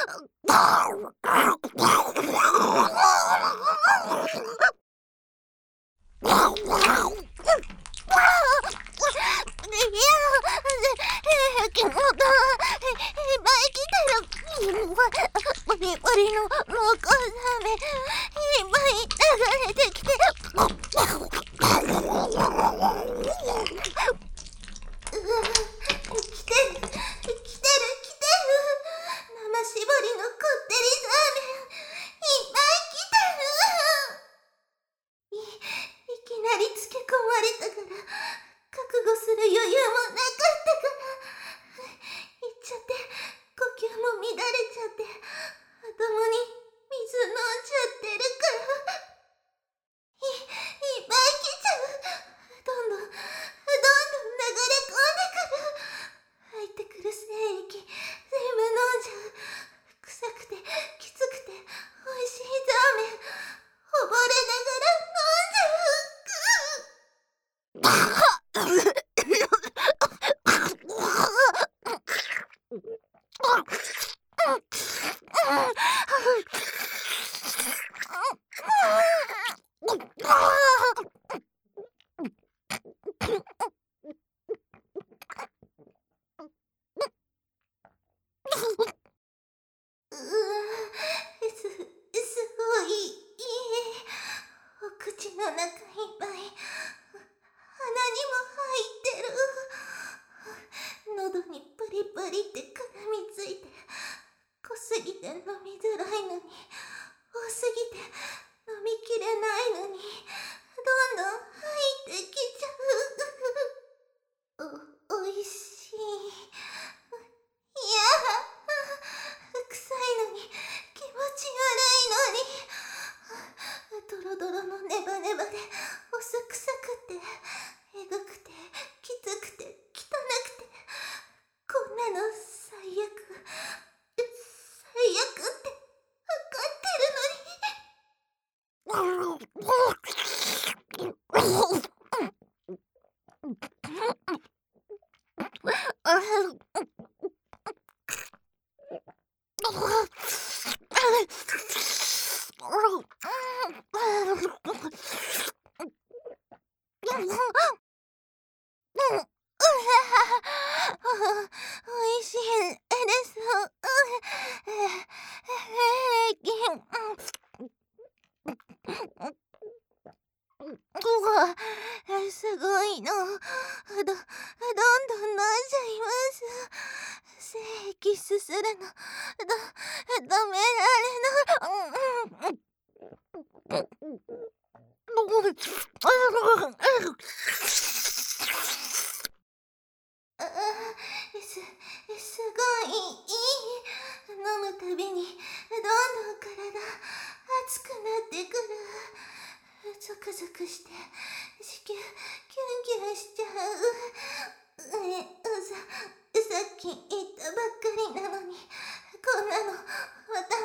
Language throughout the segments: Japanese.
すごいの。どんどん飲んじゃいます。精液すするの。止められない。すごいいい。飲むたびにどんどん体熱くなってくる。ゾクゾクしてキュンキュンしちゃう。さっき言ったばっかりなのにこんなのまた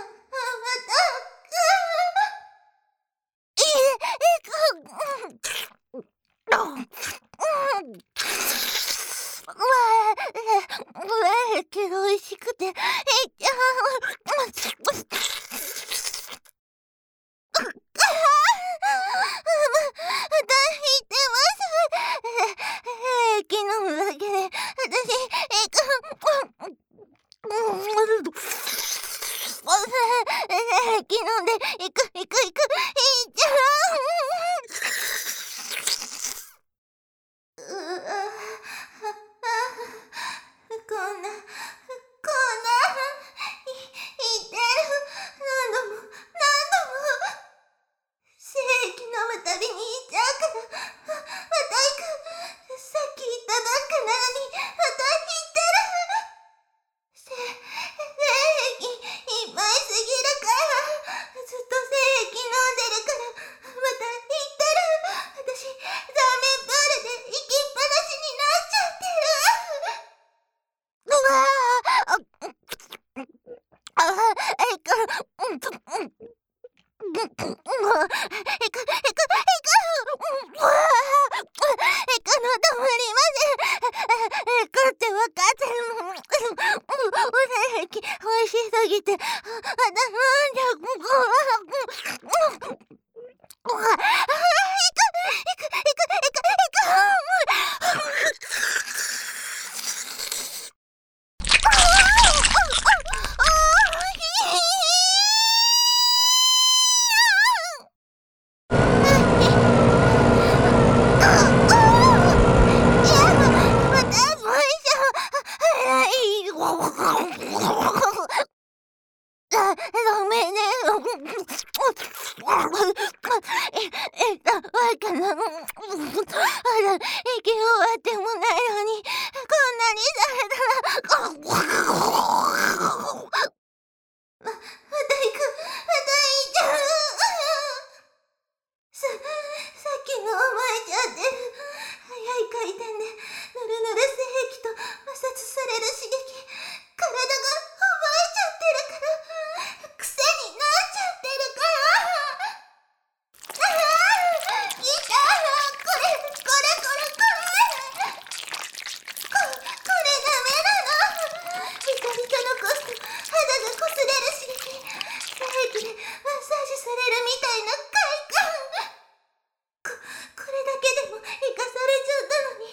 けど美味しくて昨日だけで昨日で行くこんな言ってる。何度も精液飲むたびに言っちゃうからまた行く。さっき言ったばっかなのにまた言ってる。精液いっぱいすぎるからずっと精液飲んぎて、ごめんね。わかな。息終わってもないのに、こんなにされたら。また行く、また行っちゃう。さっきの覚えちゃってる。速い回転で、ぬるぬる性液と摩擦される刺激、体が覚えちゃってるから、癖になっちゃってるから。いた、これダメなの。ビタビタのコスト、肌が擦れる刺激、精液でマッサージされるみたいな快感。これだけでも生かされちゃったのに、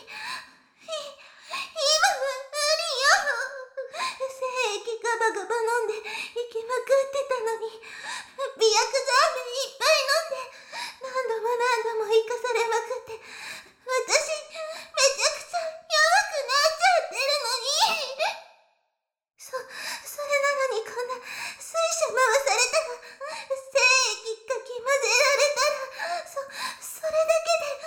今は無理よ。精液ガバガバ飲んで行きまくってたのに、美薬ザーメンいっぱい飲んで何度も生かされまくって、私めちゃくちゃ弱くなっちゃってるのに。それなのにこんな水車回されたら、精液かき混ぜられたら、それだけで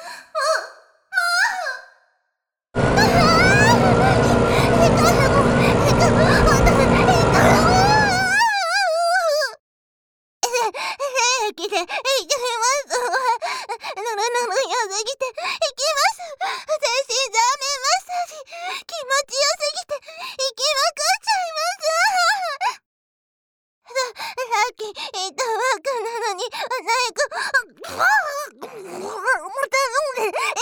平気で行きますわ。ぬるぬるよすぎて行きます。全身ザーメンマッサージ気持ちよすぎて行きまくっちゃいます。さっき言ったばっかなのに、また飲んで